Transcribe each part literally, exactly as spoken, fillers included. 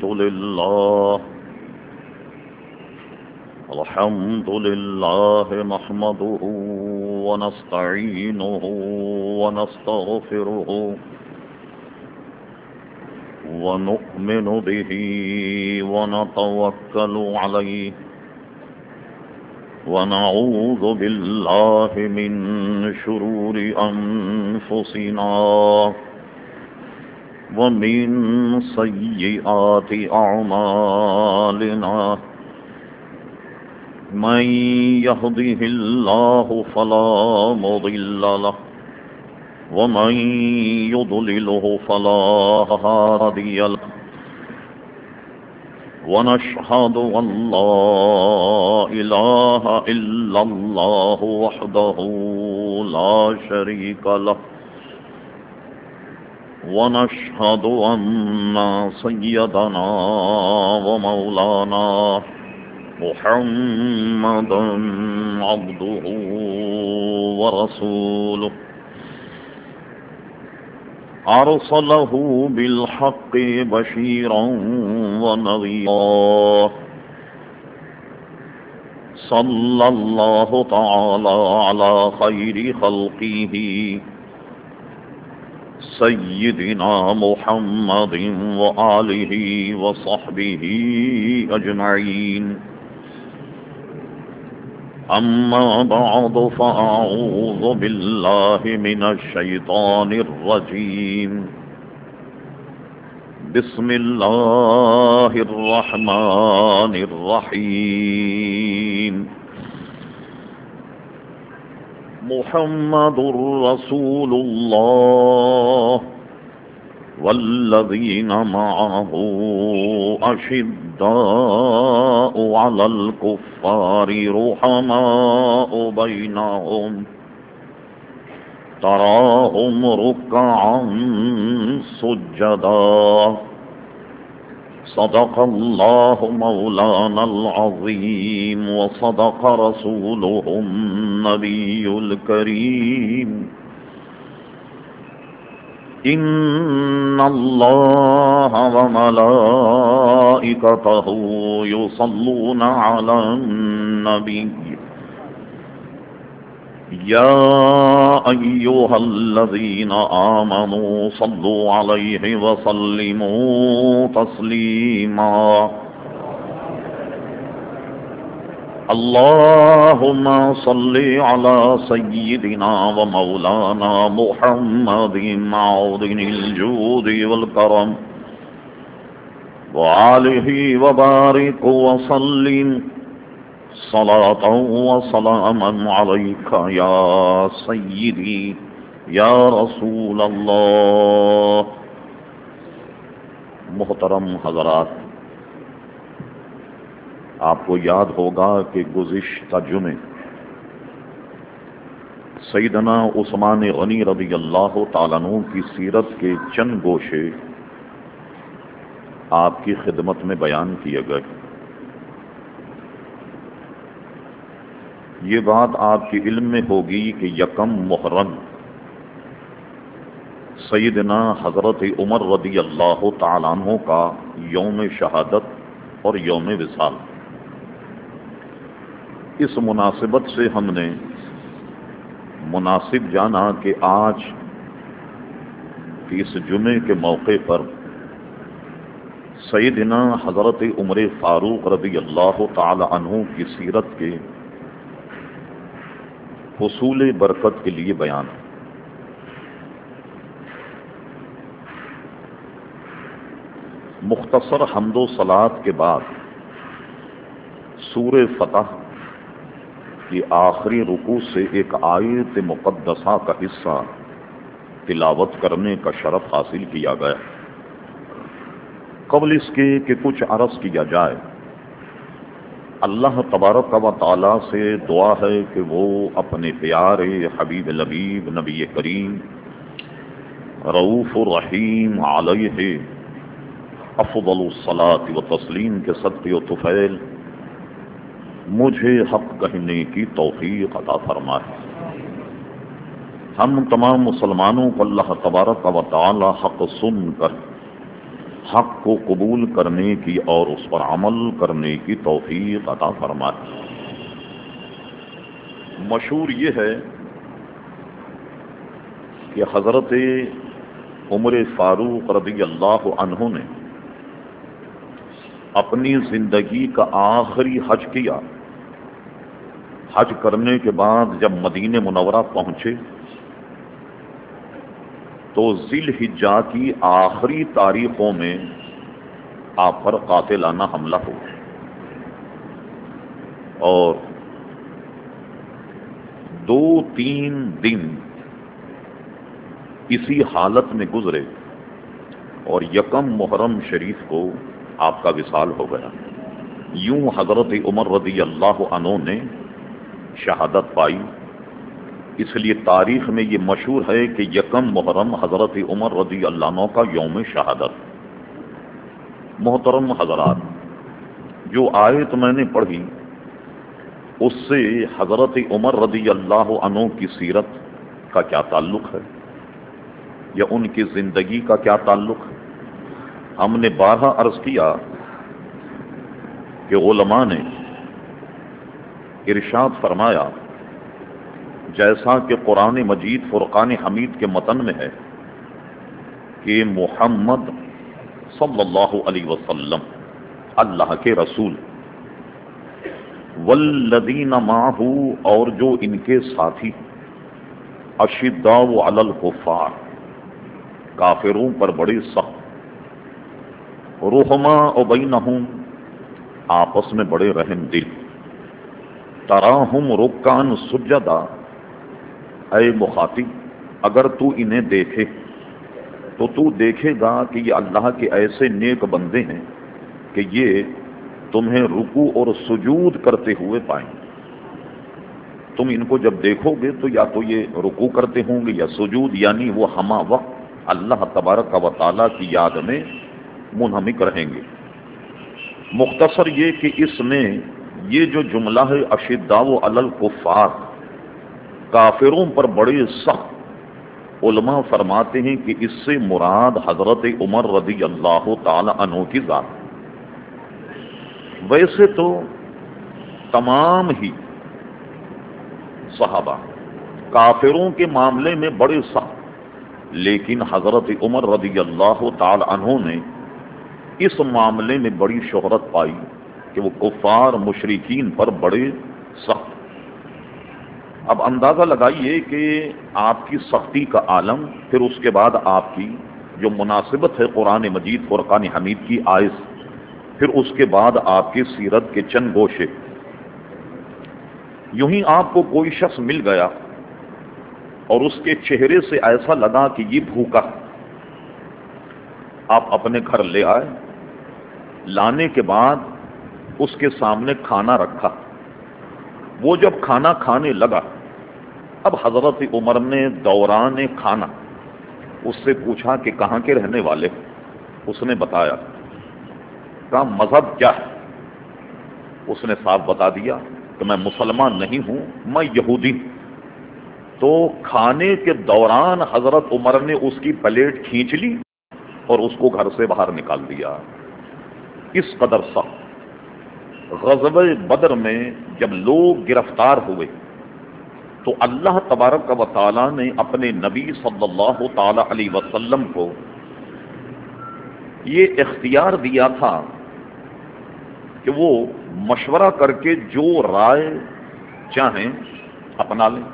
لله الحمد لله نحمده ونستعينه ونستغفره ونؤمن به ونتوكل عليه ونعوذ بالله من شرور أنفسنا ومن سيئات أعمالنا من يهده الله فلا مضل له ومن يضلله فلا هادي له ونشهد أن لا إله إلا الله وحده لا شريك له ونشهد أن سيدنا ومولانا محمدا عبده ورسوله أرسله بالحق بشيرا ونذيرا صلى الله تعالى على خير خلقه سيدنا محمد وآله وصحبه أجمعين أما بعد فأعوذ بالله من الشيطان الرجيم بسم الله الرحمن الرحيم محمد رسول الله والذين معه أشداء على الكفار رحماء بينهم تراهم ركعا سجدا صدق الله مولانا العظيم وصدق رسوله النبي الكريم إن الله وملائكته يصلون على النبي يا أيها الذين آمنوا صلوا عليه وسلموا تسليما اللهم صل على سيدنا ومولانا محمد معدن الجود والكرم وآله وبارك وسلم صلاة وسلاما عليك يا سيدي يا رسول الله. محترم حضرات، آپ کو یاد ہوگا کہ گزشتہ جمعے سیدنا عثمان غنی رضی اللہ تعالیٰ عنہ کی سیرت کے چند گوشے آپ کی خدمت میں بیان کیے گئے. یہ بات آپ کے علم میں ہوگی کہ یکم محرم سیدنا حضرت عمر رضی اللہ تعالیٰ عنہ کا یوم شہادت اور یوم وصال. اس مناسبت سے ہم نے مناسب جانا کہ آج کی اس جمعے کے موقع پر سیدنا حضرت عمر فاروق رضی اللہ تعالی عنہ کی سیرت کے حصول برکت کے لیے بیان ہے. مختصر حمد و صلات کے بعد سورہ فتح کی آخری رکوع سے ایک آیت مقدسہ کا حصہ تلاوت کرنے کا شرف حاصل کیا گیا. قبل اس کے کہ کچھ عرض کیا جائے، اللہ تبارک و تعالی سے دعا ہے کہ وہ اپنے پیارے حبیب لبیب نبی کریم رؤوف الرحیم علیہ افضل الصلاۃ و تسلیم کے صدقے و طفیل مجھے حق کہنے کی توفیق عطا فرمائے. ہم تمام مسلمانوں کو اللہ تبارک و تعالی حق سن کر حق کو قبول کرنے کی اور اس پر عمل کرنے کی توفیق عطا فرمائے۔ مشہور یہ ہے کہ حضرت عمر فاروق رضی اللہ عنہ نے اپنی زندگی کا آخری حج کیا۔ حج کرنے کے بعد جب مدینہ منورہ پہنچے تو ذی الحجہ کی آخری تاریخوں میں آپ پر قاتلانہ حملہ ہو اور دو تین دن اسی حالت میں گزرے اور یکم محرم شریف کو آپ کا وصال ہو گیا۔ یوں حضرت عمر رضی اللہ عنہ نے شہادت پائی۔ اس لیے تاریخ میں یہ مشہور ہے کہ یکم محرم حضرت عمر رضی اللہ عنہ کا یوم شہادت۔ محترم حضرات، جو آیت میں نے پڑھی اس سے حضرت عمر رضی اللہ عنہ کی سیرت کا کیا تعلق ہے یا ان کی زندگی کا کیا تعلق ہے؟ ہم نے بارہا عرض کیا کہ علماء نے ارشاد فرمایا، جیسا کہ قرآن مجید فرقان حمید کے متن میں ہے کہ محمد صلی اللہ علیہ وسلم اللہ کے رسول، والذین معہ اور جو ان کے ساتھی، اشداء علی الکفار کافروں پر بڑے سخت، رحماء بینہم آپس میں بڑے رحم دل، تراہم رکعا سجدا، اے مخاطب اگر تو انہیں دیکھے تو تو دیکھے گا کہ یہ اللہ کے ایسے نیک بندے ہیں کہ یہ تمہیں رکوع اور سجود کرتے ہوئے پائیں۔ تم ان کو جب دیکھو گے تو یا تو یہ رکوع کرتے ہوں گے یا سجود، یعنی وہ ہمہ وقت اللہ تبارک و تعالیٰ کی یاد میں منہمک رہیں گے۔ مختصر یہ کہ اس میں یہ جو جملہ ہے اشداء علی الکفار کافروں پر بڑے سخت، علماء فرماتے ہیں کہ اس سے مراد حضرت عمر رضی اللہ تعالی عنہ کی ذات۔ ویسے تو تمام ہی صحابہ کافروں کے معاملے میں بڑے سخت، لیکن حضرت عمر رضی اللہ تعالی عنہ نے اس معاملے میں بڑی شہرت پائی کہ وہ کفار مشرکین پر بڑے سخت۔ اب اندازہ لگائیے کہ آپ کی سختی کا عالم، پھر اس کے بعد آپ کی جو مناسبت ہے قرآن مجید فرقان حمید کی آیت، پھر اس کے بعد آپ کی سیرت کے چند گوشے۔ یوں ہی آپ کو کوئی شخص مل گیا اور اس کے چہرے سے ایسا لگا کہ یہ بھوکا، آپ اپنے گھر لے آئے، لانے کے بعد اس کے سامنے کھانا رکھا۔ وہ جب کھانا کھانے لگا، اب حضرت عمر نے دوران کھانا اس سے پوچھا کہ کہاں کے رہنے والے؟ اس نے بتایا۔ کہا مذہب کیا ہے؟ اس نے صاف بتا دیا کہ میں مسلمان نہیں ہوں، میں یہودی ہوں۔ تو کھانے کے دوران حضرت عمر نے اس کی پلیٹ کھینچ لی اور اس کو گھر سے باہر نکال دیا۔ اس قدر سخت۔ غزوہ بدر میں جب لوگ گرفتار ہوئے تو اللہ تبارک و تعالی نے اپنے نبی صلی اللہ تعالی علیہ وسلم کو یہ اختیار دیا تھا کہ وہ مشورہ کر کے جو رائے چاہیں اپنا لیں۔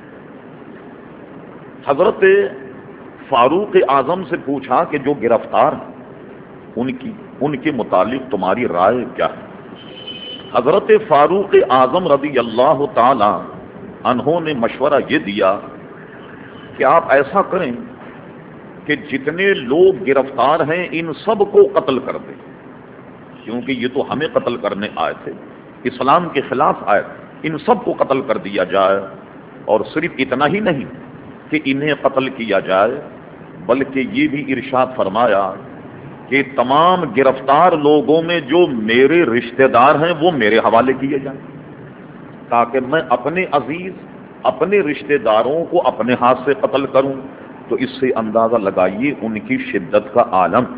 حضرت فاروق اعظم سے پوچھا کہ جو گرفتار ہیں ان کی ان کے متعلق تمہاری رائے کیا ہے؟ حضرت فاروق اعظم رضی اللہ تعالی عنہ نے مشورہ یہ دیا کہ آپ ایسا کریں کہ جتنے لوگ گرفتار ہیں ان سب کو قتل کر دیں، کیونکہ یہ تو ہمیں قتل کرنے آئے تھے، اسلام کے خلاف آئے، ان سب کو قتل کر دیا جائے۔ اور صرف اتنا ہی نہیں کہ انہیں قتل کیا جائے، بلکہ یہ بھی ارشاد فرمایا کہ تمام گرفتار لوگوں میں جو میرے رشتہ دار ہیں وہ میرے حوالے کیے جائیں، تاکہ میں اپنے عزیز اپنے رشتہ داروں کو اپنے ہاتھ سے قتل کروں۔ تو اس سے اندازہ لگائیے ان کی شدت کا عالم۔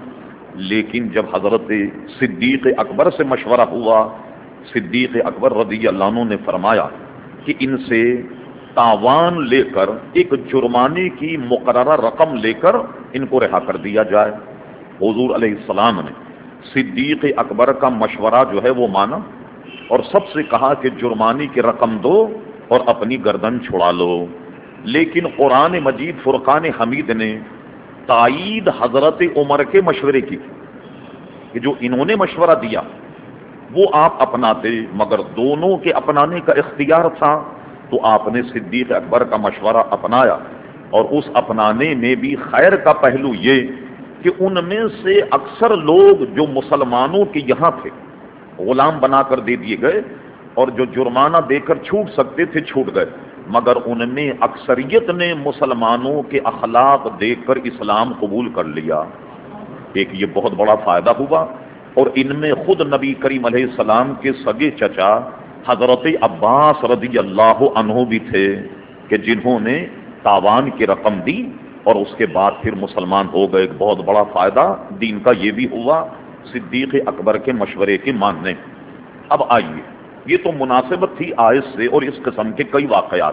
لیکن جب حضرت صدیق اکبر سے مشورہ ہوا، صدیق اکبر رضی اللہ عنہ نے فرمایا کہ ان سے تاوان لے کر ایک جرمانے کی مقررہ رقم لے کر ان کو رہا کر دیا جائے۔ حضور علیہ السلام نے صدیق اکبر کا مشورہ جو ہے وہ مانا اور سب سے کہا کہ جرمانے کی رقم دو اور اپنی گردن چھڑا لو۔ لیکن قرآن مجید فرقان حمید نے تائید حضرت عمر کے مشورے کی کہ جو انہوں نے مشورہ دیا وہ آپ اپناتے، مگر دونوں کے اپنانے کا اختیار تھا تو آپ نے صدیق اکبر کا مشورہ اپنایا، اور اس اپنانے میں بھی خیر کا پہلو یہ کہ ان میں سے اکثر لوگ جو مسلمانوں کے یہاں تھے غلام بنا کر دے دیے گئے، اور جو جرمانہ دے کر چھوٹ سکتے تھے چھوٹ گئے، مگر ان میں اکثریت نے مسلمانوں کے اخلاق دیکھ کر اسلام قبول کر لیا۔ ایک یہ بہت بڑا فائدہ ہوا، اور ان میں خود نبی کریم علیہ السلام کے سگے چچا حضرت عباس رضی اللہ عنہ بھی تھے کہ جنہوں نے تاوان کی رقم دی اور اس کے بعد پھر مسلمان ہو گئے۔ ایک بہت بڑا فائدہ دین کا یہ بھی ہوا صدیق اکبر کے مشورے کے ماننے۔ اب آئیے، یہ تو مناسبت تھی آیت سے، اور اس قسم کے کئی واقعات۔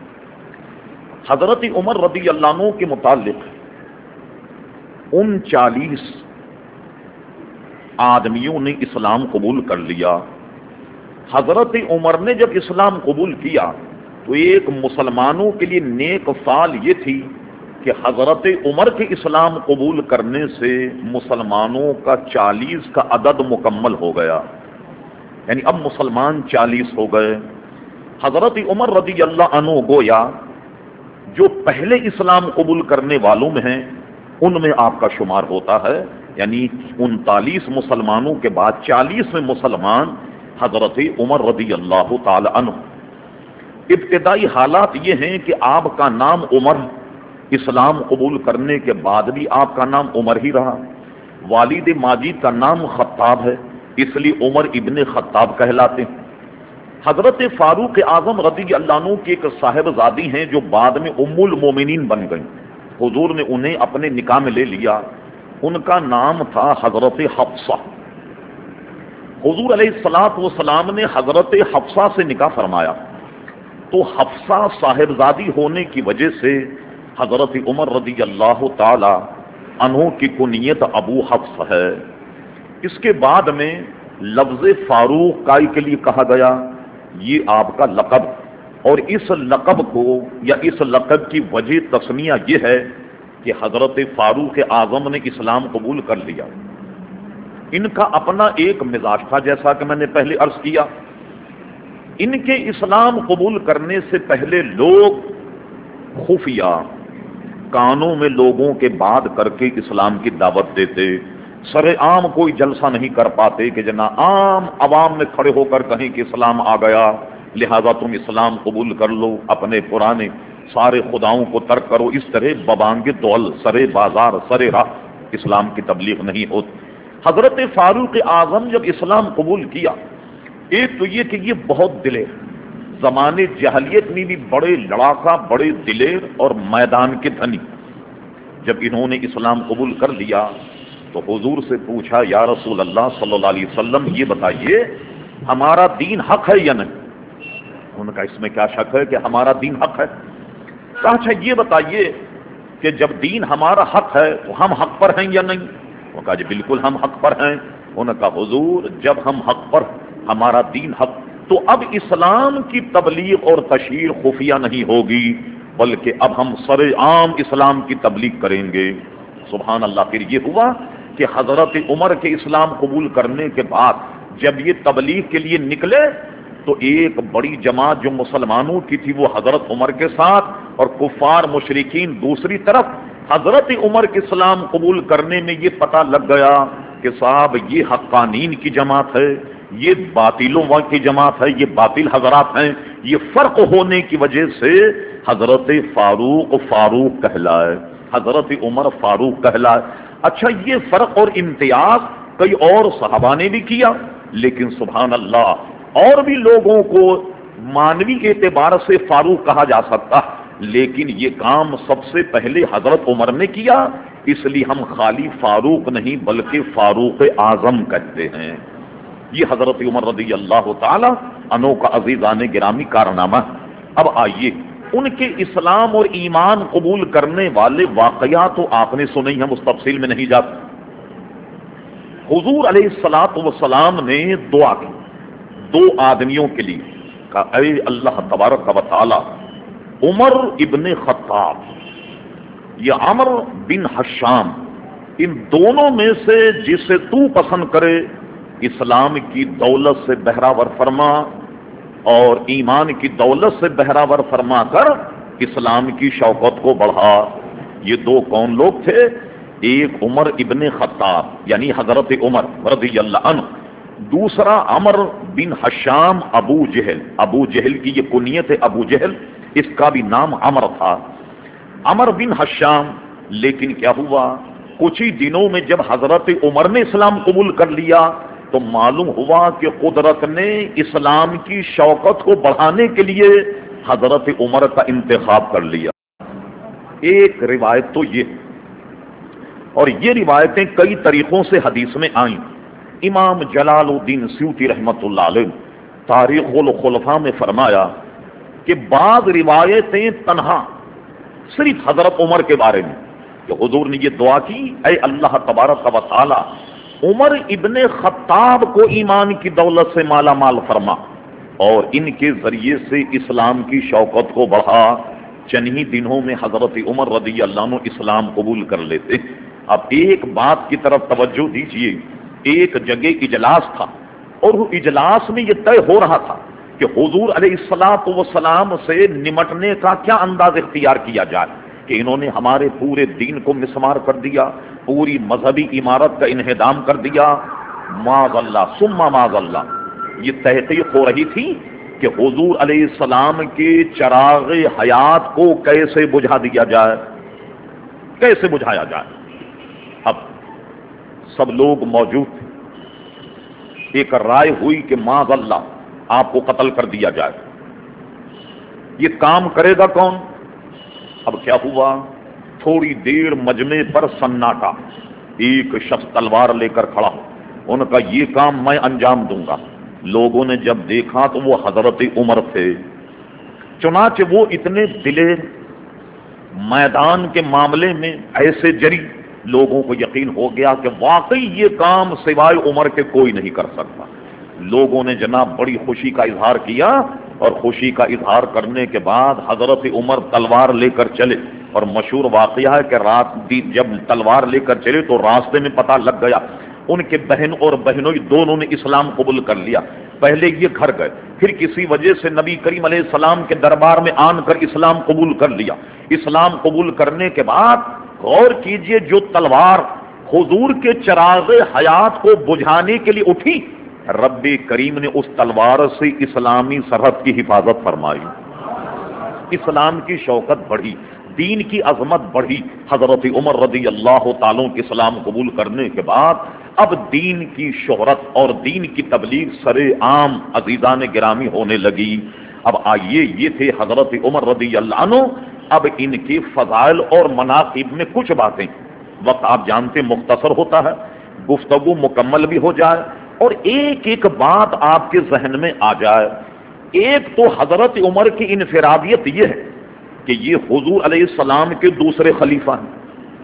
حضرت عمر رضی اللہ عنہ کے متعلق ان چالیس آدمیوں نے اسلام قبول کر لیا۔ حضرت عمر نے جب اسلام قبول کیا تو ایک مسلمانوں کے لیے نیک فعل یہ تھی کہ حضرت عمر کے اسلام قبول کرنے سے مسلمانوں کا چالیس کا عدد مکمل ہو گیا، یعنی اب مسلمان چالیس ہو گئے۔ حضرت عمر رضی اللہ عنہ گویا جو پہلے اسلام قبول کرنے والوں میں ہیں ان میں آپ کا شمار ہوتا ہے، یعنی انتالیس مسلمانوں کے بعد چالیس میں مسلمان حضرت عمر رضی اللہ تعالی عنہ۔ ابتدائی حالات یہ ہیں کہ آپ کا نام عمر، اسلام قبول کرنے کے بعد بھی آپ کا نام عمر ہی رہا۔ والد ماجد کا نام خطاب ہے، اس لیے عمر ابن خطاب کہلاتے ہیں۔ حضرت فاروق اعظم رضی اللہ عنہ کی ایک صاحبزادی ہیں جو بعد میں ام المومنین بن گئیں، حضور نے انہیں اپنے نکاح میں لے لیا، ان کا نام تھا حضرت حفصہ۔ حضور علیہ الصلوۃ والسلام نے حضرت حفصہ سے نکاح فرمایا، تو حفصہ صاحبزادی ہونے کی وجہ سے حضرت عمر رضی اللہ تعالی عنہ کی کنیت ابو حفص ہے۔ اس کے بعد میں لفظ فاروق کائی کے لیے کہا گیا، یہ آپ کا لقب، اور اس لقب کو یا اس لقب کی وجہ تسمیہ یہ ہے کہ حضرت فاروق اعظم نے اسلام قبول کر لیا۔ ان کا اپنا ایک مزاج تھا، جیسا کہ میں نے پہلے عرض کیا، ان کے اسلام قبول کرنے سے پہلے لوگ خفیہ کانوں میں لوگوں کے بات کر کے اسلام کی دعوت دیتے، سر عام کوئی جلسہ نہیں کر پاتے کہ جنا عام عوام میں کھڑے ہو کر کہیں کہ اسلام آ گیا لہذا تم اسلام قبول کر لو، اپنے پرانے سارے خداؤں کو ترک کرو۔ اس طرح ببانگ دول سرے بازار سرے راہ اسلام کی تبلیغ نہیں ہوتی۔ حضرت فاروق اعظم جب اسلام قبول کیا، ایک تو یہ کہ یہ بہت دلیر، زمانے جاہلیت میں بھی بڑے لڑاکا، بڑے دلیر اور میدان کے دھنی۔ جب انہوں نے اسلام قبول کر لیا تو حضور سے پوچھا، یا رسول اللہ صلی اللہ علیہ وسلم یہ بتائیے ہمارا دین حق ہے یا نہیں؟ ان کا اس میں کیا شک ہے کہ ہمارا دین حق ہے؟ کہا اچھا یہ بتائیے کہ جب دین ہمارا حق ہے تو ہم حق پر ہیں یا نہیں؟ وہ کہا جی بالکل ہم حق پر ہیں۔ انہوں نے کہا حضور جب ہم حق پر، ہمارا دین حق، تو اب اسلام کی تبلیغ اور تشہیر خفیہ نہیں ہوگی، بلکہ اب ہم سر عام اسلام کی تبلیغ کریں گے۔ سبحان اللہ۔ پھر یہ ہوا کہ حضرت عمر کے اسلام قبول کرنے کے بعد جب یہ تبلیغ کے لیے نکلے تو ایک بڑی جماعت جو مسلمانوں کی تھی وہ حضرت عمر کے ساتھ، اور کفار مشرکین دوسری طرف۔ حضرت عمر کے اسلام قبول کرنے میں یہ پتہ لگ گیا کہ صاحب یہ حقانین کی جماعت ہے، یہ باطلوں کی جماعت ہے، یہ باطل حضرات ہیں۔ یہ فرق ہونے کی وجہ سے حضرت فاروق فاروق کہلائے، حضرت عمر فاروق کہلائے۔ اچھا یہ فرق اور امتیاز کئی اور صحابہ نے بھی کیا، لیکن سبحان اللہ اور بھی لوگوں کو مانوی اعتبار سے فاروق کہا جا سکتا، لیکن یہ کام سب سے پہلے حضرت عمر نے کیا، اس لیے ہم خالی فاروق نہیں بلکہ فاروق اعظم کہتے ہیں۔ یہ حضرت عمر رضی اللہ تعالی عنہ کا عزیزان گرامی کارنامہ۔ اب آئیے ان کے اسلام اور ایمان قبول کرنے والے واقعات تو آپ نے سنے ہی، ہم اس تفصیل میں نہیں جاتے۔ حضور علیہ الصلوۃ والسلام نے دعا کی دو آدمیوں کے لیے، کہا اے اللہ تبارک و تعالی عمر ابن خطاب یا عمر بن حشام، ان دونوں میں سے جسے تو پسند کرے اسلام کی دولت سے بہراور فرما اور ایمان کی دولت سے بہراور فرما کر اسلام کی شوکت کو بڑھا۔ یہ دو کون لوگ تھے؟ ایک عمر ابن خطاب یعنی حضرت عمر رضی اللہ عنہ، دوسرا عمر بن حشام ابو جہل۔ ابو جہل کی یہ کنیت ہے ابو جہل، اس کا بھی نام عمر تھا، عمر بن حشام۔ لیکن کیا ہوا، کچھ ہی دنوں میں جب حضرت عمر نے اسلام قبول کر لیا تو معلوم ہوا کہ قدرت نے اسلام کی شوکت کو بڑھانے کے لیے حضرت عمر کا انتخاب کر لیا۔ ایک روایت تو یہ، اور یہ روایتیں کئی طریقوں سے حدیث میں آئیں۔ امام جلال الدین سیوطی رحمت اللہ علیہ تاریخ الخلفاء میں فرمایا کہ بعض روایتیں تنہا صرف حضرت عمر کے بارے میں، کہ حضور نے یہ دعا کی اے اللہ تبارک و تعالی عمر ابن خطاب کو ایمان کی دولت سے مالا مال فرما اور ان کے ذریعے سے اسلام کی شوکت کو بڑھا۔ چند ہی دنوں میں حضرت عمر رضی اللہ عنہ اسلام قبول کر لیتے۔ اب ایک بات کی طرف توجہ دیجئے، ایک جگہ اجلاس تھا اور وہ اجلاس میں یہ طے ہو رہا تھا کہ حضور علیہ الصلوۃ والسلام سے نمٹنے کا کیا انداز اختیار کیا جائے، کہ انہوں نے ہمارے پورے دین کو مسمار کر دیا، پوری مذہبی عمارت کا انہدام کر دیا۔ معاذ اللہ ثم معاذ اللہ، یہ تحقیق ہو رہی تھی کہ حضور علیہ السلام کے چراغ حیات کو کیسے بجھا دیا جائے، کیسے بجھایا جائے۔ اب سب لوگ موجود تھے، ایک رائے ہوئی کہ معاذ اللہ آپ کو قتل کر دیا جائے۔ یہ کام کرے گا کون؟ اب کیا ہوا، تھوڑی دیر مجمع پر سناٹا، ایک شخص تلوار لے کر کھڑا ہو، ان کا یہ کام میں انجام دوں گا۔ لوگوں نے جب دیکھا تو وہ حضرت عمر تھے، چنانچہ وہ اتنے دلیر میدان کے معاملے میں ایسے جری، لوگوں کو یقین ہو گیا کہ واقعی یہ کام سوائے عمر کے کوئی نہیں کر سکتا۔ لوگوں نے جناب بڑی خوشی کا اظہار کیا اور خوشی کا اظہار کرنے کے بعد حضرت عمر تلوار لے کر چلے، اور مشہور واقعہ ہے کہ رات جب تلوار لے کر چلے تو راستے میں پتہ لگ گیا ان کے بہن اور بہنوئی دونوں نے اسلام قبول کر لیا۔ پہلے یہ گھر گئے، پھر کسی وجہ سے نبی کریم علیہ السلام کے دربار میں آن کر اسلام قبول کر لیا۔ اسلام قبول کرنے کے بعد غور کیجئے، جو تلوار حضور کے چراغ حیات کو بجھانے کے لیے اٹھی، رب کریم نے اس تلوار سے اسلامی سرحد کی حفاظت فرمائی، اسلام کی شوکت بڑھی، دین کی عظمت بڑھی۔ حضرت عمر رضی اللہ تعالیٰ کے اسلام قبول کرنے کے بعد اب دین کی شہرت اور دین کی تبلیغ سر عام عزیزان گرامی ہونے لگی۔ اب آئیے، یہ تھے حضرت عمر رضی اللہ عنہ۔ اب ان کے فضائل اور مناقب میں کچھ باتیں، وقت آپ جانتے مختصر ہوتا ہے، گفتگو مکمل بھی ہو جائے اور ایک ایک بات آپ کے ذہن میں آ جائے۔ ایک تو حضرت عمر کی انفرادیت یہ ہے کہ یہ حضور علیہ السلام کے دوسرے خلیفہ ہیں،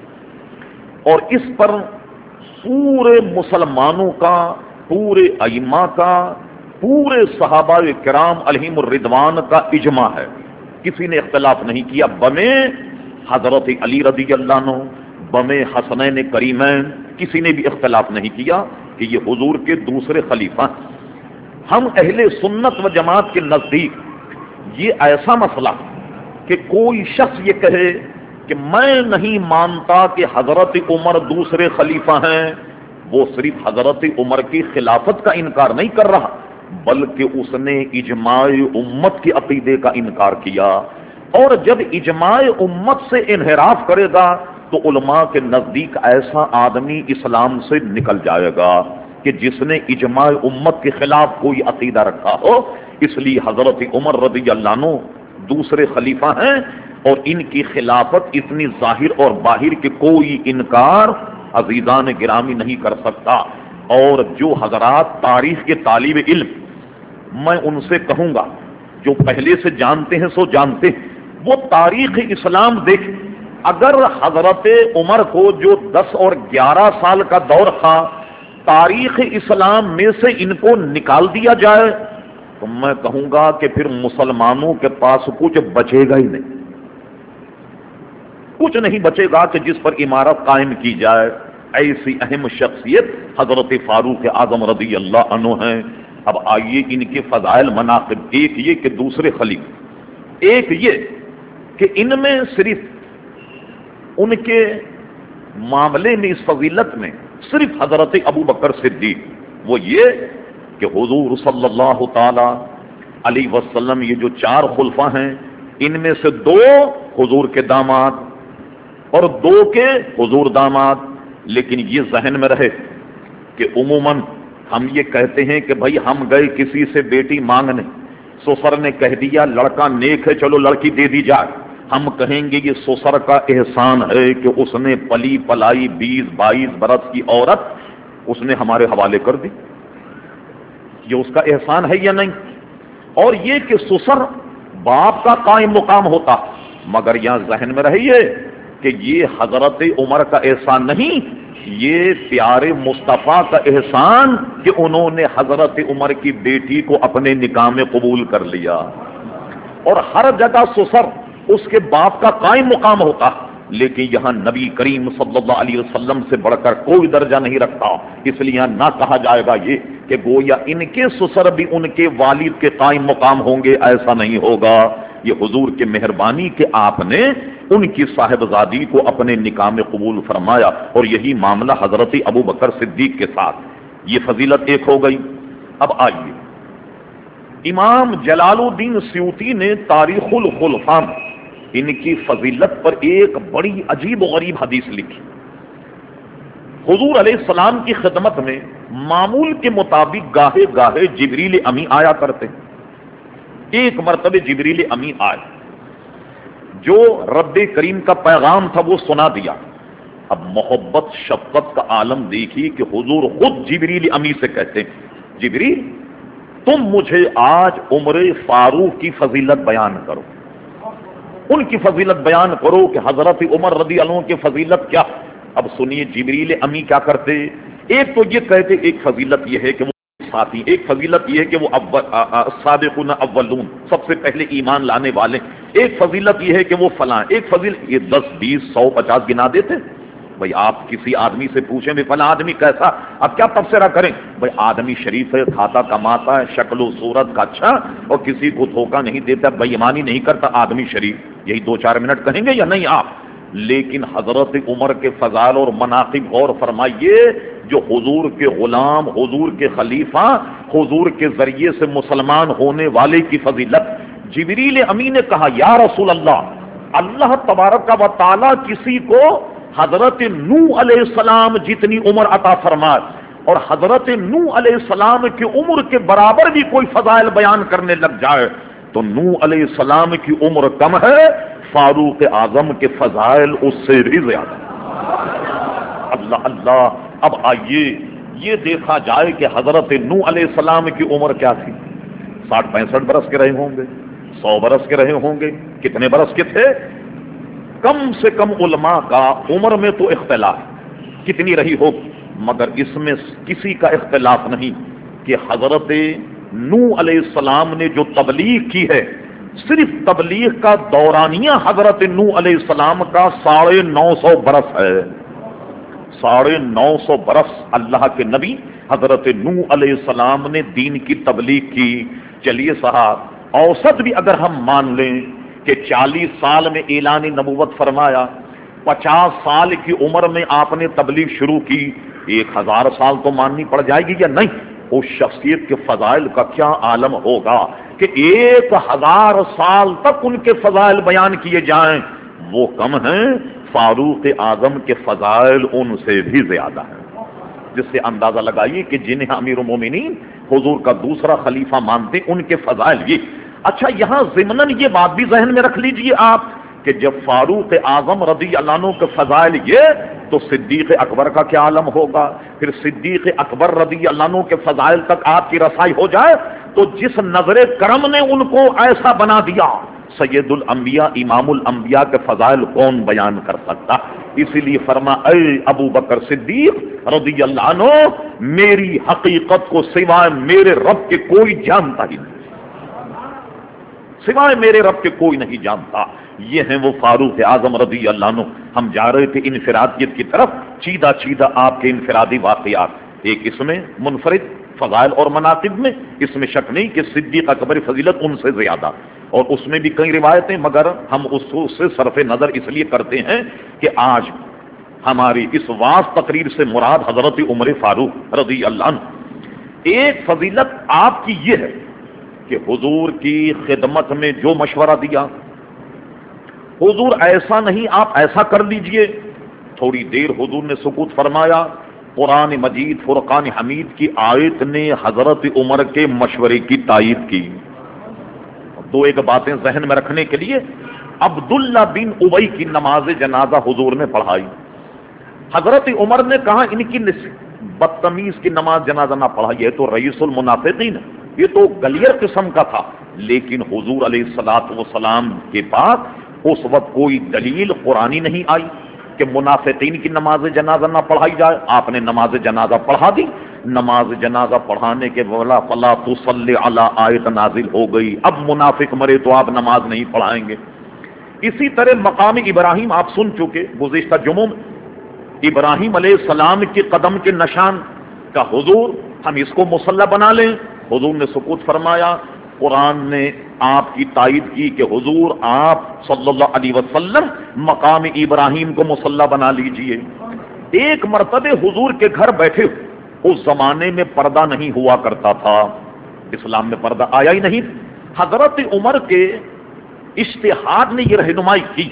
اور اس پر پورے مسلمانوں کا، پورے ائمہ کا، پورے صحابہ کرام علیہم الرضوان کا اجماع ہے، کسی نے اختلاف نہیں کیا۔ بمے حضرت علی رضی اللہ عنہ، بمے حسنین کریمین، کسی نے بھی اختلاف نہیں کیا کہ یہ حضور کے دوسرے خلیفہ ہیں۔ ہم اہل سنت و جماعت کے نزدیک یہ ایسا مسئلہ کہ کوئی شخص یہ کہے کہ میں نہیں مانتا کہ حضرت عمر دوسرے خلیفہ ہیں، وہ صرف حضرت عمر کی خلافت کا انکار نہیں کر رہا بلکہ اس نے اجماع امت کے عقیدے کا انکار کیا۔ اور جب اجماع امت سے انحراف کرے گا تو علماء کے نزدیک ایسا آدمی اسلام سے نکل جائے گا کہ جس نے اجماع امت کے خلاف کوئی عقیدہ رکھا ہو۔ اس لیے حضرت عمر رضی اللہ عنہ دوسرے خلیفہ ہیں، اور ان کی خلافت اتنی ظاہر اور باہر کہ کوئی انکار عزیزان گرامی نہیں کر سکتا. اور جو حضرات تاریخ کے طالب علم، میں ان سے کہوں گا جو پہلے سے جانتے ہیں سو جانتے ہیں، وہ تاریخ اسلام دیکھ. اگر حضرت عمر کو جو دس اور گیارہ سال کا دور تھا تاریخ اسلام میں سے ان کو نکال دیا جائے تو میں کہوں گا کہ پھر مسلمانوں کے پاس کچھ بچے گا ہی نہیں، کچھ نہیں بچے گا کہ جس پر عمارت قائم کی جائے. ایسی اہم شخصیت حضرت فاروق اعظم رضی اللہ عنہ ہیں. اب آئیے ان کے فضائل مناقب، ایک یہ کہ دوسرے خلیفہ، ایک یہ کہ ان میں صرف ان کے معاملے میں اس فضیلت میں صرف حضرت ابو بکر صدیق، وہ یہ کہ حضور صلی اللہ تعالی علیہ وسلم یہ جو چار خلفاء ہیں ان میں سے دو حضور کے داماد اور دو کے حضور داماد. لیکن یہ ذہن میں رہے کہ عموماً ہم یہ کہتے ہیں کہ بھائی ہم گئے کسی سے بیٹی مانگنے، سسر نے کہہ دیا لڑکا نیک ہے چلو لڑکی دے دی جائے، ہم کہیں گے یہ سسر کا احسان ہے کہ اس نے پلی پلائی بیس بائیس برس کی عورت اس نے ہمارے حوالے کر دی، یہ اس کا احسان ہے یا نہیں؟ اور یہ کہ سسر باپ کا قائم مقام ہوتا، مگر یہاں ذہن میں رہیے کہ یہ حضرت عمر کا احسان نہیں، یہ پیارے مصطفیٰ کا احسان کہ انہوں نے حضرت عمر کی بیٹی کو اپنے نکاح میں قبول کر لیا. اور ہر جگہ سسر اس کے باپ کا قائم مقام ہوتا، لیکن یہاں نبی کریم صلی اللہ علیہ وسلم سے بڑھ کر کوئی درجہ نہیں رکھتا. اس لیے یہاں نہ کہا جائے گا یہ کہ گویا ان کے سسر بھی ان کے والد کے قائم مقام ہوں گے، ایسا نہیں ہوگا. یہ حضور کی مہربانی کہ آپ نے ان کی صاحبزادی کو اپنے نکاح میں قبول فرمایا، اور یہی معاملہ حضرت ابو بکر صدیق کے ساتھ. یہ فضیلت ایک ہو گئی. اب آئیے امام جلال الدین سیوطی نے تاریخ الخلفاء ان کی فضیلت پر ایک بڑی عجیب و غریب حدیث لکھی. حضور علیہ السلام کی خدمت میں معمول کے مطابق گاہے گاہے جبریل امی آیا کرتے. ایک مرتبہ جبریل امی آئے، جو رب کریم کا پیغام تھا وہ سنا دیا. اب محبت شفقت کا عالم دیکھی کہ حضور خود جبریل امی سے کہتے ہیں جبریل تم مجھے آج عمر فاروق کی فضیلت بیان کرو، ان کی فضیلت بیان کرو کہ حضرت عمر رضی اللہ عنہ کی فضیلت کیا. اب سنیے جبریل امی کیا کرتے. ایک تو یہ کہتے ایک فضیلت یہ ہے کہ وہ ساتھی، ایک فضیلت یہ ہے کہ وہ سابقون اولون سب سے پہلے ایمان لانے والے، ایک فضیلت یہ ہے کہ وہ فلاں، ایک فضیلت یہ دس بیس سو پچاس گنا دیتے. بھائی آپ کسی آدمی سے پوچھیں بھی فلاں آدمی کیسا، اب کیا تبصرہ کریں؟ بھائی آدمی شریف ہے، کھاتا کماتا ہے، شکل و صورت کا اچھا، اور کسی کو دھوکہ نہیں دیتا، بےایمانی نہیں کرتا، آدمی شریف، یہی دو چار منٹ کہیں گے یا نہیں آپ؟ لیکن حضرت عمر کے فضائل اور مناقب غور فرمائیے، جو حضور کے غلام، حضور کے خلیفہ، حضور کے ذریعے سے مسلمان ہونے والے کی فضیلت. جبریل امی نے کہا یا رسول اللہ، اللہ تبارک و تعالی کسی کو حضرت نوح علیہ السلام جتنی عمر عطا فرمائے اور حضرت نوح علیہ السلام کی عمر کے برابر بھی کوئی فضائل بیان کرنے لگ جائے تو نوح علیہ السلام کی عمر کم ہے، فاروق اعظم کے فضائل اس سے بھی زیادہ. اللہ اللہ. اب آئیے یہ دیکھا جائے کہ حضرت نوح علیہ السلام کی عمر کیا تھی. ساٹھ پینسٹھ برس کے رہے ہوں گے، سو برس کے رہے ہوں گے، کتنے برس کے تھے؟ کم سے کم علماء کا عمر میں تو اختلاف کتنی رہی ہو، مگر اس میں کسی کا اختلاف نہیں کہ حضرت نوح علیہ السلام نے جو تبلیغ کی ہے، صرف تبلیغ کا دورانیہ حضرت نوح علیہ السلام کا ساڑھے نو سو برس ہے. ساڑھے نو سو برس اللہ کے نبی حضرت نوح علیہ السلام نے دین کی تبلیغ کی. چلیے صاحب اوسط بھی اگر ہم مان لیں کہ چالیس سال میں اعلان نبوت فرمایا، پچاس سال کی عمر میں آپ نے تبلیغ شروع کی، ایک ہزار سال تو ماننی پڑ جائے گی یا نہیں؟ اس شخصیت کے فضائل کا کیا عالم ہوگا کہ ایک ہزار سال تک ان کے فضائل بیان کیے جائیں. وہ کم ہیں، فاروق اعظم کے فضائل ان سے بھی زیادہ ہیں. جس سے اندازہ لگائیے کہ جنہیں امیر المومنین حضور کا دوسرا خلیفہ مانتے ان کے فضائل یہ. اچھا یہاں ضمناً یہ بات بھی ذہن میں رکھ لیجئے آپ کہ جب فاروق اعظم رضی اللہ عنہ کے فضائل یہ تو صدیق اکبر کا کیا عالم ہوگا؟ پھر صدیق اکبر رضی اللہ عنہ کے فضائل تک آپ کی رسائی ہو جائے تو جس نظر کرم نے ان کو ایسا بنا دیا، سید الانبیاء امام الانبیاء کے فضائل کون بیان کر سکتا؟ اسی لیے فرما اے ابو بکر صدیق رضی اللہ عنہ، میری حقیقت کو سوائے میرے رب کے کوئی جانتا ہی نہیں، سوائے میرے رب کے کوئی نہیں جانتا۔ یہ ہیں وہ فاروق اعظم رضی اللہ عنہ۔ ہم جا رہے تھے انفرادیت کی طرف، چیدہ چیدہ آپ کے انفرادی واقعات، ایک اس میں منفرد فضائل اور مناقب میں، اس میں شک نہیں کہ صدیق اکبر فضیلت ان سے زیادہ، اور اس میں بھی کئی روایتیں، مگر ہم اس سے صرف نظر اس لیے کرتے ہیں کہ آج ہماری اس واضح تقریر سے مراد حضرت عمر فاروق رضی اللہ عنہ۔ ایک فضیلت آپ کی یہ ہے کہ حضور کی خدمت میں جو مشورہ دیا، حضور ایسا نہیں آپ ایسا کر لیجئے، تھوڑی دیر حضور نے سکوت فرمایا، قرآن مجید فرقان حمید کی آیت نے حضرت عمر کے مشورے کی تائید کی۔ دو ایک باتیں ذہن میں رکھنے کے لیے، عبداللہ بن ابی کی نماز جنازہ حضور نے پڑھائی، حضرت عمر نے کہا ان کی بدتمیز کی نماز جنازہ نہ پڑھائی، یہ تو رئیس المنافقین ہے، یہ تو گلیر قسم کا تھا، لیکن حضور علیہ الصلوۃ والسلام کے پاس اس وقت کوئی دلیل قرآنی نہیں آئی کہ منافقین کی نماز جنازہ نہ پڑھائی جائے۔ آپ نے نماز جنازہ پڑھا دی، نماز جنازہ پڑھانے کے بولا فلا تصلی علی آیت نازل ہو گئی، اب منافق مرے تو آپ نماز نہیں پڑھائیں گے۔ اسی طرح مقام ابراہیم آپ سن چکے گزشتہ جمعوں میں، ابراہیم علیہ السلام کے قدم کے نشان کا حضور ہم اس کو مصلی بنا لیں، حضور نے سکوت فرمایا، قرآن نے آپ کی تائید کی کہ حضور آپ صلی اللہ علیہ وسلم مقام ابراہیم کو مصلی بنا لیجئے۔ ایک مرتبہ حضور کے گھر بیٹھے، اس زمانے میں پردہ نہیں ہوا کرتا تھا، اسلام میں پردہ آیا ہی نہیں، حضرت عمر کے اجتہاد نے یہ رہنمائی کی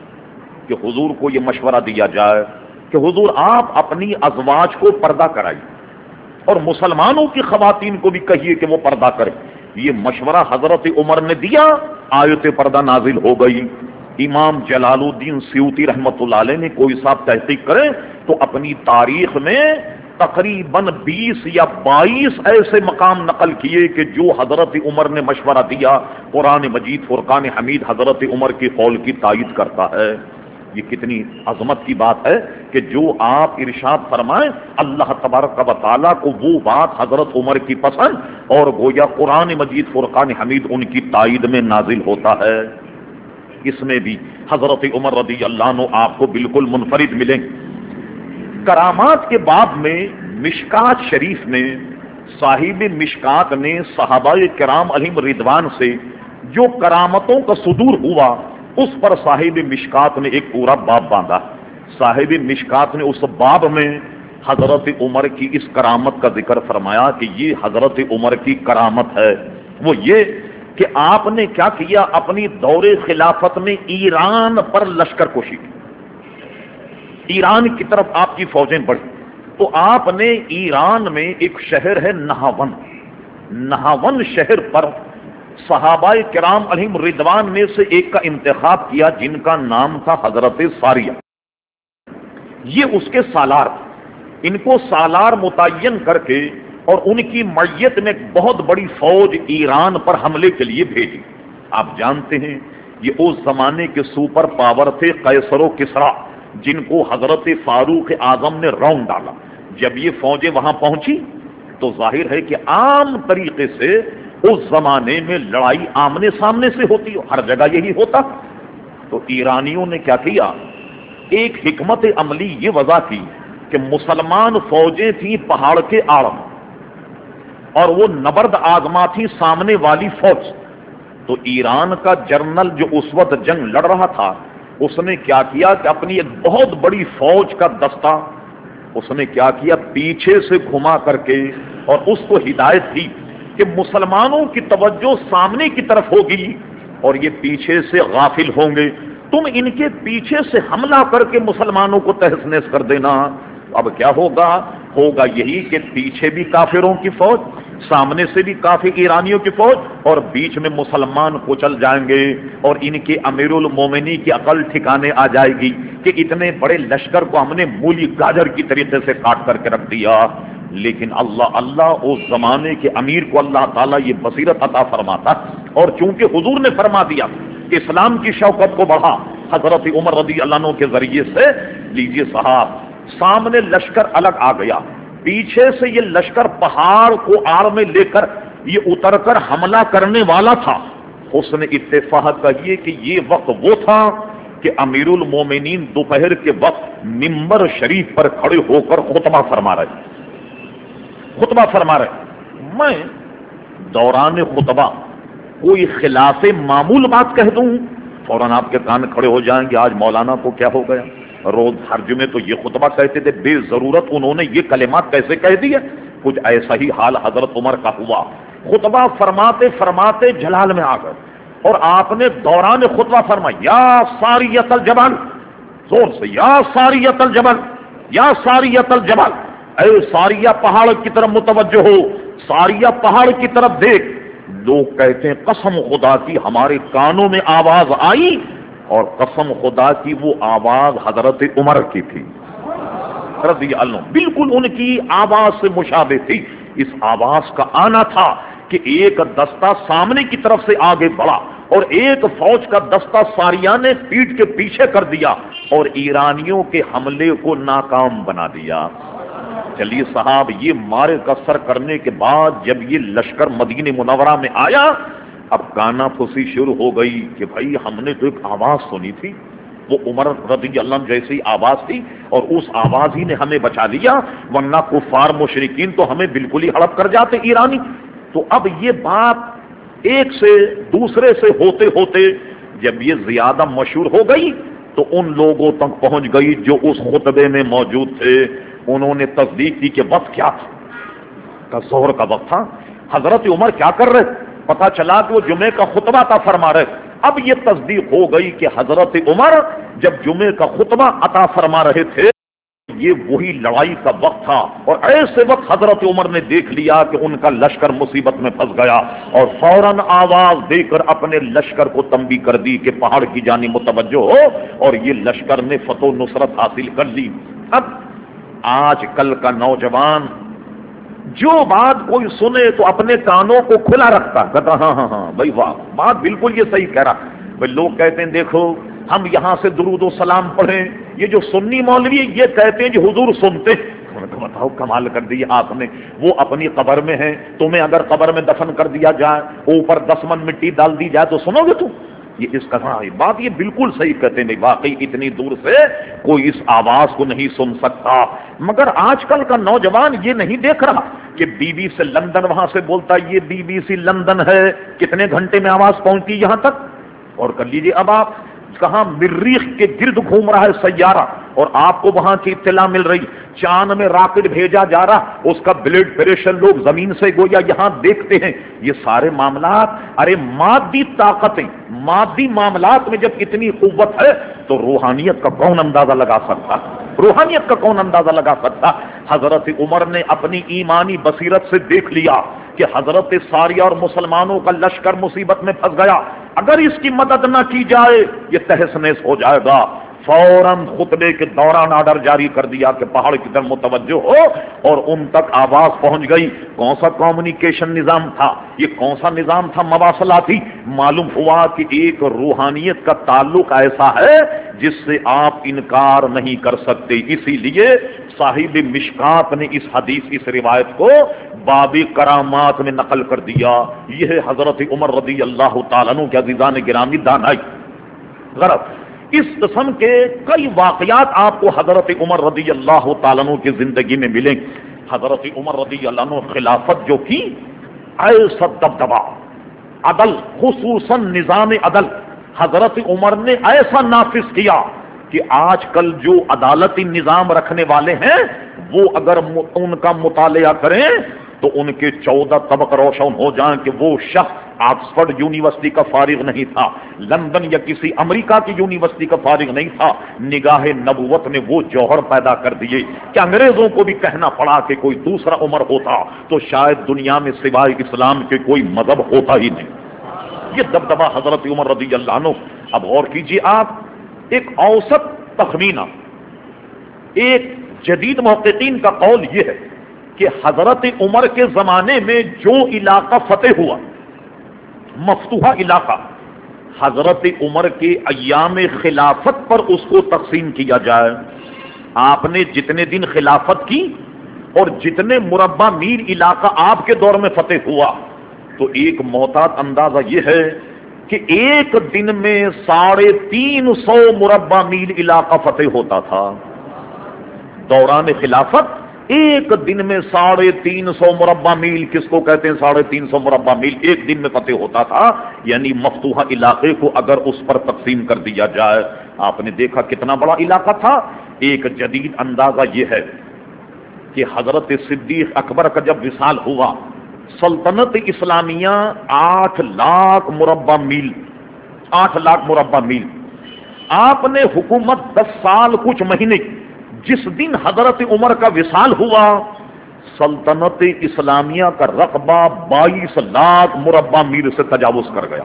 کہ حضور کو یہ مشورہ دیا جائے کہ حضور آپ اپنی ازواج کو پردہ کرائیے اور مسلمانوں کی خواتین کو بھی کہیے کہ وہ پردہ کریں۔ یہ مشورہ حضرت عمر نے دیا، آیت پردہ نازل ہو گئی۔ امام جلال الدین سیوطی رحمت اللہ علیہ نے کوئی صاحب تحقیق کرے تو اپنی تاریخ میں تقریباً بیس یا بائیس ایسے مقام نقل کیے کہ جو حضرت عمر نے مشورہ دیا، قرآن مجید فرقان حمید حضرت عمر کی قول کی تائید کرتا ہے۔ یہ کتنی عظمت کی بات ہے کہ جو آپ ارشاد فرمائیں اللہ تبارک و تعالیٰ کو وہ بات حضرت عمر کی پسند، اور گویا قرآن مجید فرقان حمید ان کی تائید میں نازل ہوتا ہے۔ اس میں بھی حضرت عمر رضی اللہ عنہ آپ کو بالکل منفرد ملیں گے۔ کرامات کے باب میں مشکات شریف نے، صاحب مشکات نے صحابہ کرام علیہم رضوان سے جو کرامتوں کا صدور ہوا، اس پر صاحب مشکات نے ایک پورا باب باندھا۔ صاحب مشکات نے اس باب میں حضرت عمر کی اس کرامت کا ذکر فرمایا کہ یہ حضرت عمر کی کرامت ہے، وہ یہ کہ آپ نے کیا کیا، اپنی دور خلافت میں ایران پر لشکر کشی کی، ایران کی طرف آپ کی فوجیں بڑھی، تو آپ نے ایران میں ایک شہر ہے نہاون، نہاون شہر پر صحابہ کرام علیہم رضوان میں سے ایک کا انتخاب کیا جن کا نام تھا حضرت ساریہ، یہ اس کے سالار، ان کو سالار متعین کر کے اور ان کی معیت میں ایک بہت بڑی فوج ایران پر حملے کے لیے بھیجی۔ آپ جانتے ہیں یہ اس زمانے کے سپر پاور تھے قیصر و کسریٰ، جن کو حضرت فاروق اعظم نے رون ڈالا۔ جب یہ فوجیں وہاں پہنچی تو ظاہر ہے کہ عام طریقے سے اس زمانے میں لڑائی آمنے سامنے سے ہوتی، ہر جگہ یہی ہوتا، تو ایرانیوں نے کیا کیا، ایک حکمت عملی یہ وضع کی کہ مسلمان فوجیں تھیں پہاڑ کے آڑ میں اور وہ نبرد آزما تھی سامنے والی فوج، تو ایران کا جنرل جو اس وقت جنگ لڑ رہا تھا اس نے کیا کیا کہ اپنی ایک بہت بڑی فوج کا دستہ اس نے کیا کیا پیچھے سے گھما کر کے، اور اس کو ہدایت دی کہ مسلمانوں کی توجہ سامنے کی طرف ہوگی اور یہ پیچھے سے غافل ہوں گے، تم ان کے پیچھے سے حملہ کر کے مسلمانوں کو تہس نہس کر دینا۔ اب کیا ہوگا، ہوگا یہی کہ پیچھے بھی کافروں کی فوج، سامنے سے بھی کافی ایرانیوں کی فوج اور بیچ میں مسلمان کچل جائیں گے، اور ان کے امیر المومنین کی عقل ٹھکانے آ جائے گی کہ اتنے بڑے لشکر کو ہم نے مولی گاجر کی طریقے سے کاٹ کر کے رکھ دیا۔ لیکن اللہ اللہ اس زمانے کے امیر کو اللہ تعالیٰ یہ بصیرت عطا فرماتا، اور چونکہ حضور نے فرما دیا کہ اسلام کی شوکت کو بڑھا حضرت عمر رضی اللہ عنہ کے ذریعے سے، لیجئے صاحب سامنے لشکر الگ آ گیا، پیچھے سے یہ لشکر پہاڑ کو آڑ میں لے کر یہ اتر کر حملہ کرنے والا تھا۔ حسن اتفاق کہیے کہ یہ وقت وہ تھا کہ امیر المومنین دوپہر کے وقت منبر شریف پر کھڑے ہو کر خطبہ فرما رہے خطبہ فرما رہے میں دوران خطبہ کوئی خلاف معمول بات کہہ دوں فوراً آپ کے کان کھڑے ہو جائیں گے، آج مولانا کو کیا ہو گیا، روز ہر جمعے تو یہ خطبہ کہتے تھے، بے ضرورت انہوں نے یہ کلمات کیسے کہہ دیے؟ کچھ ایسا ہی حال حضرت عمر کا ہوا، خطبہ فرماتے فرماتے جلال میں آ گئے، اور آپ نے دوران خطبہ فرمایا یا ساریت الجبل، زور سے یا ساریت الجبل، یا ساریت الجبل، اے ساریہ پہاڑ کی طرف متوجہ ہو، ساریہ پہاڑ کی طرف دیکھ۔ لوگ کہتے ہیں قسم خدا کی ہمارے کانوں میں آواز آئی، اور قسم خدا کی وہ آواز حضرت عمر کی تھی رضی اللہ عنہ، بالکل ان کی آواز سے مشابہ تھی۔ اس آواز کا آنا تھا کہ ایک دستہ سامنے کی طرف سے آگے بڑھا اور ایک فوج کا دستہ ساریہ نے پیٹ کے پیچھے کر دیا اور ایرانیوں کے حملے کو ناکام بنا دیا۔ چلیے صاحب، یہ مارے کا سر کرنے کے بعد جب یہ لشکر مدینہ منورہ میں آیا، اب کانا پھوسی شروع ہو گئی کہ بھائی ہم نے تو ایک آواز سنی تھی، وہ عمر رضی اللہ عنہ جیسی آواز تھی، اور اس آواز ہی نے ہمیں بچا لیا، ورنہ کفار مشرکین تو ہمیں بالکل ہی ہڑپ کر جاتے ایرانی۔ تو اب یہ بات ایک سے دوسرے سے ہوتے ہوتے جب یہ زیادہ مشہور ہو گئی تو ان لوگوں تک پہنچ گئی جو اس خطبے میں موجود تھے۔ انہوں نے تصدیق کی کہ وقت کیا تھا، ظہر کا وقت تھا، حضرت عمر کیا کر رہے، پتا چلا کہ وہ جمعے کا خطبہ عطا فرما رہے۔ اب یہ تصدیق ہو گئی کہ حضرت عمر جب جمعے کا خطبہ عطا فرما رہے تھے یہ وہی لڑائی کا وقت تھا، اور ایسے وقت حضرت عمر نے دیکھ لیا کہ ان کا لشکر مصیبت میں پھنس گیا، اور فوراً آواز دے کر اپنے لشکر کو تنبیہ کر دی کہ پہاڑ کی جانب متوجہ ہو، اور یہ لشکر نے فتح و نصرت حاصل کر لی۔ اب آج کل کا نوجوان جو بات کوئی سنے تو اپنے کانوں کو کھلا رکھتا، کہتا ہاں ہاں ہاں بھائی واہ، بات بالکل یہ صحیح کہہ رہا۔ بھائی لوگ کہتے ہیں دیکھو ہم یہاں سے درود و سلام پڑھیں، یہ جو سنی مولوی یہ کہتے ہیں جی حضور سنتے، بتاؤ کمال کر دی آپ نے، وہ اپنی قبر میں ہیں، تمہیں اگر قبر میں دفن کر دیا جائے، اوپر دس من مٹی ڈال دی جائے تو سنو گے تم؟ یہ اس کا بات یہ بالکل صحیح کہتے نہیں، واقعی اتنی دور سے کوئی اس آواز کو نہیں سن سکتا۔ مگر آج کل کا نوجوان یہ نہیں دیکھ رہا کہ بی بی سے لندن وہاں سے بولتا یہ بی بی سی لندن ہے، کتنے گھنٹے میں آواز پہنچتی یہاں تک، اور کر لیجیے اب آپ کہاں مریخ کے گرد گھوم رہا ہے سیارہ، اور آپ کو وہاں کی اطلاع مل رہی، چاند میں راکٹ بھیجا جا رہا، اس کا بلڈ پریشر لوگ زمین سے گویا یہاں دیکھتے ہیں۔ یہ سارے معاملات، ارے مادی طاقتیں، مادی معاملات میں جب اتنی قوت ہے تو روحانیت کا کون اندازہ لگا سکتا، روحانیت کا کون اندازہ لگا سکتا۔ حضرت عمر نے اپنی ایمانی بصیرت سے دیکھ لیا کہ حضرت ساریہ اور مسلمانوں کا لشکر مصیبت میں پھنس گیا، اگر اس کی مدد نہ کی جائے یہ تہس نہس ہو جائے گا۔ فوراً خطبے کے دوران آرڈر جاری کر دیا کہ پہاڑ کی طرف متوجہ ہو، اور ان تک آواز پہنچ گئی۔ کون سا کمیونیکیشن نظام تھا یہ، کون سا نظام تھا مواصلاتی؟ معلوم ہوا کہ ایک روحانیت کا تعلق ایسا ہے جس سے آپ انکار نہیں کر سکتے، اسی لیے صاحب مشکات نے اس حدیث اس روایت کو باب کرامات میں نقل کر دیا۔ یہ ہے حضرت عمر رضی اللہ تعالیٰ عنہ کے عزیزان گرامی دانائی غرض۔ اس قسم کے کئی واقعات آپ کو حضرت عمر رضی اللہ تعالیٰ عنہ کی زندگی میں ملیں گے۔ حضرت عمر رضی اللہ عنہ خلافت جو کی، ایسا دبدبا، عدل، خصوصاً نظام عدل حضرت عمر نے ایسا نافذ کیا کہ آج کل جو عدالتی نظام رکھنے والے ہیں وہ اگر ان کا مطالعہ کریں تو ان کے چودہ طبق روشن ہو جائیں کہ وہ شخص آکسفورڈ یونیورسٹی کا فارغ نہیں تھا، لندن یا کسی امریکہ کی یونیورسٹی کا فارغ نہیں تھا، نگاہ نبوت نے وہ جوہر پیدا کر دیے کہ انگریزوں کو بھی کہنا پڑا کہ کوئی دوسرا عمر ہوتا تو شاید دنیا میں سوائے اسلام کے کوئی مذہب ہوتا ہی نہیں۔ یہ دبدبہ حضرت عمر رضی اللہ عنہ۔ اب غور کیجیے آپ، ایک اوسط تخمینہ، ایک جدید محققین کا قول یہ ہے کہ حضرت عمر کے زمانے میں جو علاقہ فتح ہوا، مفتوحہ علاقہ، حضرت عمر کے ایام خلافت پر اس کو تقسیم کیا جائے۔ آپ نے جتنے دن خلافت کی اور جتنے مربع میل علاقہ آپ کے دور میں فتح ہوا، تو ایک محتاط اندازہ یہ ہے کہ ایک دن میں ساڑھے تین سو مربع میل علاقہ فتح ہوتا تھا۔ دوران خلافت ایک دن میں ساڑھے تین سو مربع میل، کس کو کہتے ہیں ساڑھے تین سو مربع میل، ایک دن میں فتح ہوتا تھا۔ یعنی مفتوحہ علاقے کو اگر اس پر تقسیم کر دیا جائے، آپ نے دیکھا کتنا بڑا علاقہ تھا۔ ایک جدید اندازہ یہ ہے کہ حضرت صدیق اکبر کا جب وصال ہوا، سلطنت اسلامیہ آٹھ لاکھ مربع میل آٹھ لاکھ مربع میل آپ نے حکومت دس سال کچھ مہینے، جس دن حضرت عمر کا وصال ہوا، سلطنت اسلامیہ کا رقبہ بائیس لاکھ مربع میل سے تجاوز کر گیا۔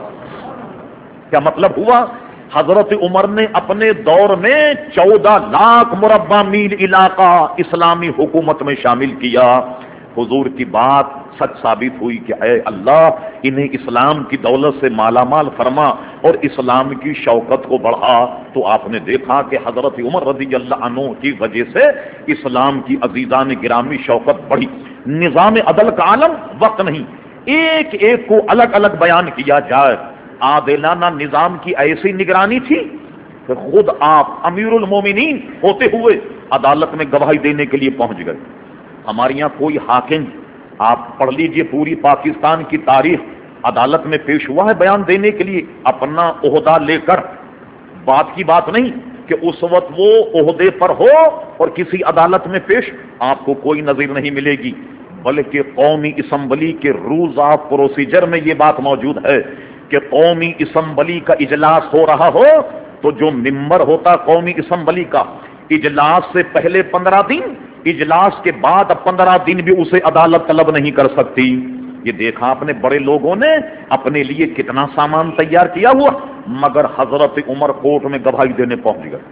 کیا مطلب ہوا؟ حضرت عمر نے اپنے دور میں چودہ لاکھ مربع میل علاقہ اسلامی حکومت میں شامل کیا۔ حضور کی بات سچ ثابت ہوئی کہ اے اللہ انہیں اسلام کی دولت سے مالا مال فرما اور اسلام کی شوکت کو بڑھا۔ تو آپ نے دیکھا کہ حضرت عمر رضی اللہ عنہ کی وجہ سے اسلام کی عزیزان گرامی شوکت بڑھی۔ نظام عدل کا عالم وقت نہیں، ایک ایک کو الگ الگ بیان کیا جائے۔ عادلانہ نظام کی ایسی نگرانی تھی کہ خود آپ امیر المومنین ہوتے ہوئے عدالت میں گواہی دینے کے لیے پہنچ گئے۔ ہمارے یہاں کوئی حاکم، آپ پڑھ لیجئے پوری پاکستان کی تاریخ، عدالت میں پیش ہوا ہے بیان دینے کے لیے اپنا عہدہ لے کر؟ بات کی بات نہیں کہ اس وقت وہ عہدے پر ہو اور کسی عدالت میں پیش، آپ کو کوئی نظیر نہیں ملے گی، بلکہ قومی اسمبلی کے رولز آف پروسیجر میں یہ بات موجود ہے کہ قومی اسمبلی کا اجلاس ہو رہا ہو تو جو ممبر ہوتا قومی اسمبلی کا، اجلاس سے پہلے پندرہ دن، اجلاس کے بعد اب پندرہ دن بھی اسے عدالت طلب نہیں کر سکتی۔ یہ دیکھا آپ نے بڑے لوگوں نے اپنے لیے کتنا سامان تیار کیا ہوا، مگر حضرت عمر کورٹ میں گواہی دینے پہنچ گئے۔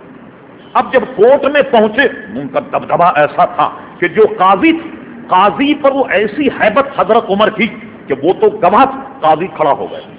اب جب کورٹ میں پہنچے، ان کا دبدبہ ایسا تھا کہ جو قاضی تھی، قاضی پر وہ ایسی ہیبت حضرت عمر کی کہ وہ تو گواہ، قاضی کھڑا ہو گیا،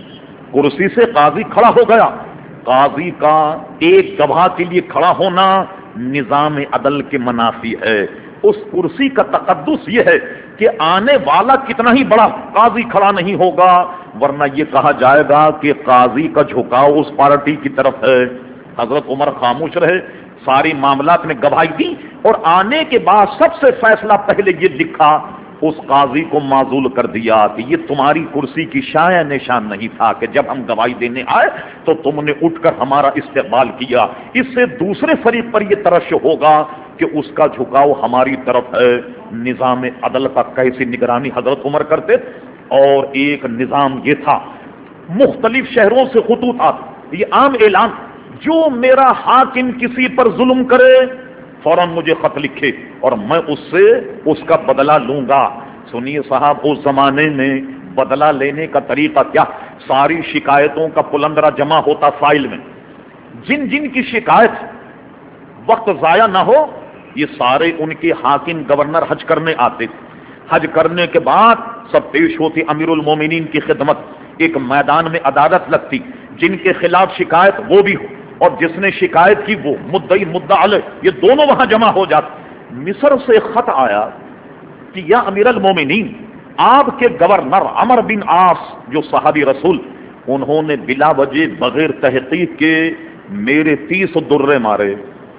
کرسی سے قاضی کھڑا ہو گیا۔ قاضی کا ایک گواہ کے لیے کھڑا ہونا نظام عدل کے منافی ہے۔ اس کرسی کا تقدس یہ ہے کہ آنے والا کتنا ہی بڑا، قاضی کھڑا نہیں ہوگا، ورنہ یہ کہا جائے گا کہ قاضی کا جھکاؤ اس پارٹی کی طرف ہے۔ حضرت عمر خاموش رہے، ساری معاملات میں گواہی دی، اور آنے کے بعد سب سے فیصلہ پہلے یہ لکھا، اس قاضی کو معزول کر دیا کہ یہ تمہاری کرسی کی شایع نشان نہیں تھا کہ جب ہم گواہی دینے آئے تو تم نے اٹھ کر ہمارا استقبال کیا۔ اس سے دوسرے فریق پر یہ ترشح ہوگا کہ اس کا جھکاؤ ہماری طرف ہے۔ نظام عدل کا کیسی نگرانی حضرت عمر کرتے، اور ایک نظام یہ تھا، مختلف شہروں سے خطوط آتے، یہ عام اعلان، جو میرا حاکم کسی پر ظلم کرے فوراً مجھے خط لکھے اور میں اس سے اس کا بدلہ لوں گا۔ سنیے صاحب، اس زمانے میں بدلہ لینے کا طریقہ کیا؟ ساری شکایتوں کا پلندرا جمع ہوتا فائل میں، جن جن کی شکایت وقت ضائع نہ ہو، یہ سارے ان کے حاکم گورنر حج کرنے آتے، حج کرنے کے بعد سب پیش ہوتی امیر المومنین کی خدمت، ایک میدان میں عدالت لگتی، جن کے خلاف شکایت وہ بھی ہو اور جس نے شکایت کی وہ مدعی مدعا علیہ، یہ دونوں وہاں جمع ہو جاتے۔ مصر سے خط آیا کہ یا امیر المومنین، آپ کے گورنر عمر بن عاص جو صحابی رسول، انہوں نے بلا وجہ بغیر تحقیق کے میرے تیس درے مارے،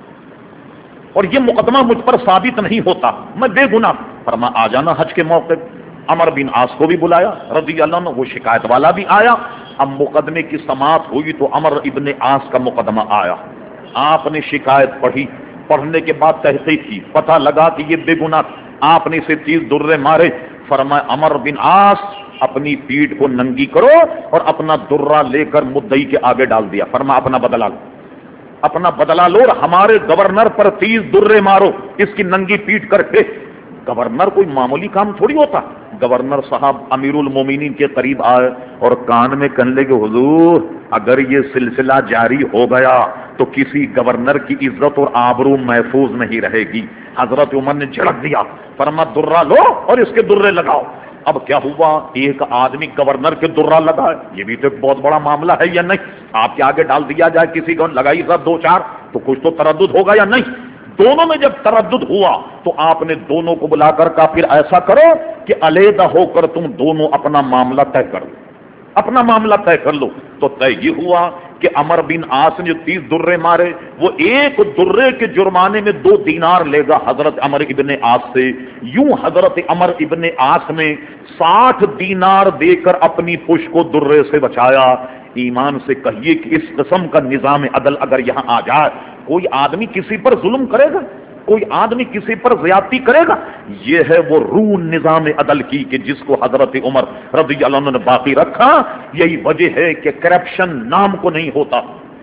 اور یہ مقدمہ مجھ پر ثابت نہیں ہوتا، میں بے گناہ۔ فرما آ جانا حج کے موقع۔ عمر بن عاص کو بھی بلایا رضی اللہ عنہ، وہ شکایت والا بھی آیا۔ اب مقدمے کی سماعت ہوئی تو عمر ابن عاص کا مقدمہ آیا، آپ نے شکایت پڑھی، پڑھنے کے بعد تحقیق کی، پتہ لگا کہ یہ بے گناہ، آپ نے اسے تیس درے مارے۔ فرمایا عمر بن عاص اپنی پیٹھ کو ننگی کرو اور اپنا درہ لے کر مدعی کے آگے ڈال دیا، فرما اپنا بدلہ لو، اپنا بدلہ لو اور ہمارے گورنر پر تیز درے مارو اس کی ننگی پیٹ کر کے۔ گورنر کوئی معمولی کام تھوڑی ہوتا۔ گورنر صاحب امیر المومنین کے قریب آئے اور کان میں کہنے لگے حضور اگر یہ سلسلہ جاری ہو گیا تو کسی گورنر کی عزت اور آبرو محفوظ نہیں رہے گی۔ حضرت عمر نے جھڑک دیا، فرما درہ لو اور اس کے درے لگاؤ۔ اب کیا ہوا، ایک آدمی گورنر کے درہ لگائے، یہ بھی تو ایک بہت بڑا معاملہ ہے یا نہیں؟ آپ کے آگے ڈال دیا جائے کسی کو لگائی سر دو چار تو کچھ تو تردد ہوگا یا نہیں؟ دونوں میں جب تردد ہوا تو آپ نے دونوں کو بلا کر کہا پھر ایسا کرو کہ علیحدہ ہو کر تم دونوں اپنا معاملہ طے کرو، اپنا معاملہ طے کر لو۔ تو طے یہ ہوا کہ عمر بن عاص نے جو تیس درے مارے وہ ایک درے کے جرمانے میں دو دینار لے گا حضرت عمر ابن عاص سے۔ یوں حضرت عمر ابن عاص نے ساٹھ دینار دے کر اپنی پش کو درے سے بچایا۔ ایمان سے کہیے کہ اس قسم کا نظام عدل اگر یہاں آ جائے، کوئی آدمی کسی پر ظلم کرے گا؟ کوئی آدمی کسی پر زیادتی کرے گا؟ یہ ہے وہ روح نظام عدل کی کہ جس کو حضرت عمر رضی اللہ عنہ نے باقی رکھا۔ یہی وجہ ہے کہ کرپشن نام کو نہیں ہوتا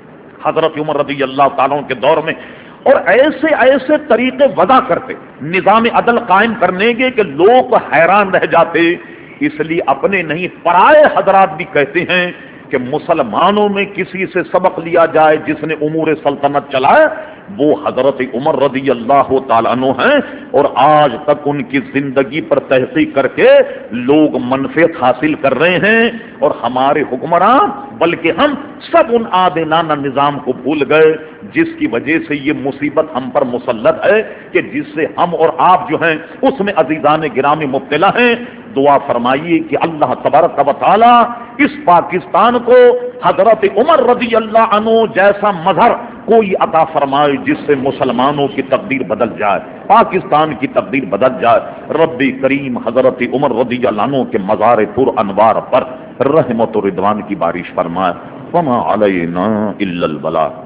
حضرت عمر رضی اللہ تعالیٰ کے دور میں، اور ایسے ایسے طریقے وضع کرتے نظام عدل قائم کرنے کے کہ لوگ حیران رہ جاتے۔ اس لیے اپنے نہیں پرائے حضرات بھی کہتے ہیں کہ مسلمانوں میں کسی سے سبق لیا جائے جس نے امور سلطنت چلائے وہ حضرت عمر رضی اللہ تعالیٰ عنہ ہیں، اور آج تک ان کی زندگی پر تحقیق کر کے لوگ منفعت حاصل کر رہے ہیں، اور ہمارے حکمران بلکہ ہم سب ان عادلانہ نظام کو بھول گئے جس کی وجہ سے یہ مصیبت ہم پر مسلط ہے کہ جس سے ہم اور آپ جو ہیں اس میں عزیزان گرامی مبتلا ہیں۔ دعا فرمائیے کہ اللہ تبارک و تعالی اس پاکستان کو حضرت عمر رضی اللہ عنہ جیسا مظہر کوئی عطا فرمائے جس سے مسلمانوں کی تقدیر بدل جائے، پاکستان کی تقدیر بدل جائے۔ رب کریم حضرت عمر رضی اللہ عنہ کے مزار پر انوار پر رحمت و رضوان کی بارش فرمائے۔ وما علینا الا البلاغ۔